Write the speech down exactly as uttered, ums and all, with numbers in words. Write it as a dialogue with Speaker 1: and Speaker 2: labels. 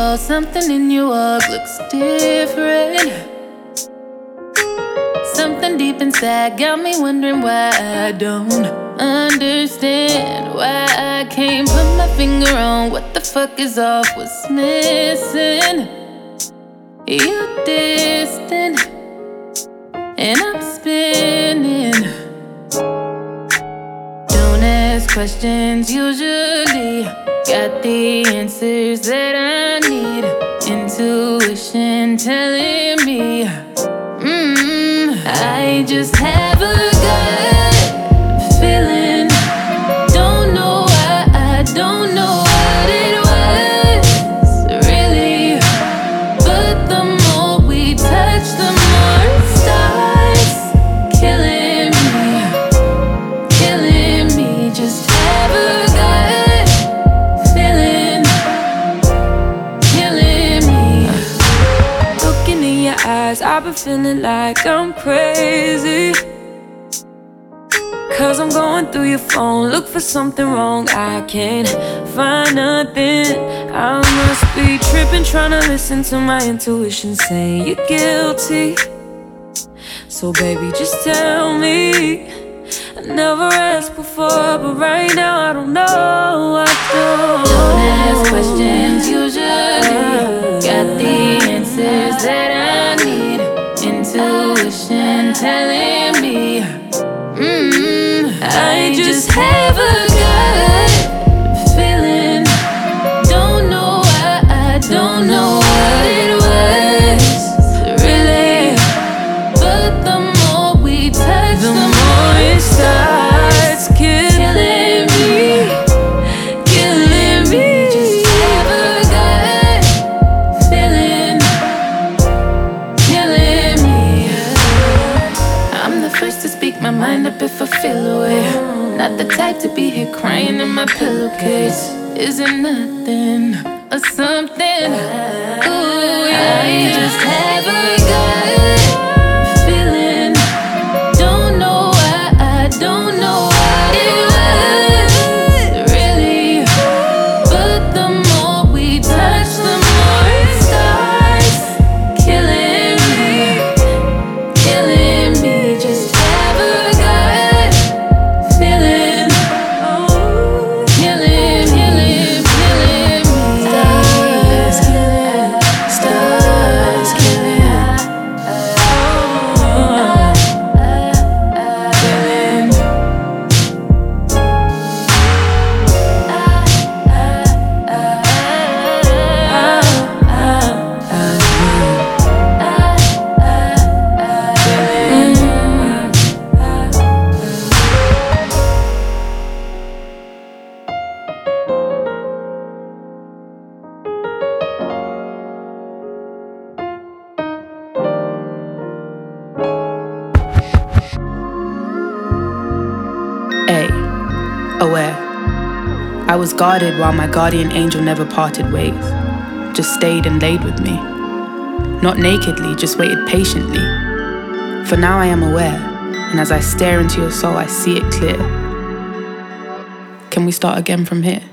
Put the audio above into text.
Speaker 1: wall, something in your walk looks different. Something deep inside got me wondering why I don't understand. Why I can't put my finger on what the fuck is off, what's missing. You're distant and I'm spinning. Don't ask questions usually. Got the answers that I need. Intuition telling me mm, I just have a gut feeling. Don't know why, I don't know what it was really. But the more we touch, the more it starts killing me. Killing me, just have a gut feeling. Killing me. Looking in your eyes, I've been feeling like I'm crazy. Cause I'm going through your phone, look for something wrong, I can't find nothing. I must be tripping, trying to listen to my intuition saying you're guilty. So baby, just tell me. I never asked before, but right now I don't know, I don't Don't ask questions usually. Got the answers that I need. Intuition telling me mm, I just have a gut feeling. Don't know why, I don't know what it was really. But the more we touch, the, the more it starts killing me. Killing me. Just have a gut feeling. Killing me. I'm the first to speak my mind up if I feel away. Not the type to be here crying in my pillowcase. Isn't nothing or something. Ooh, yeah, I just have a gut feeling. Don't know why, I don't know what it was really. But the more we touch, the more it starts killing me. Killing me, just have a gut feeling. Killing, killing, killing me. Starts killing, starts killing.
Speaker 2: A. Aware. I was guarded while my guardian angel never parted ways. Just stayed and laid with me. Not nakedly, just waited patiently. For now I am aware, and as I stare into your soul, I see it clear. Can we start again from here?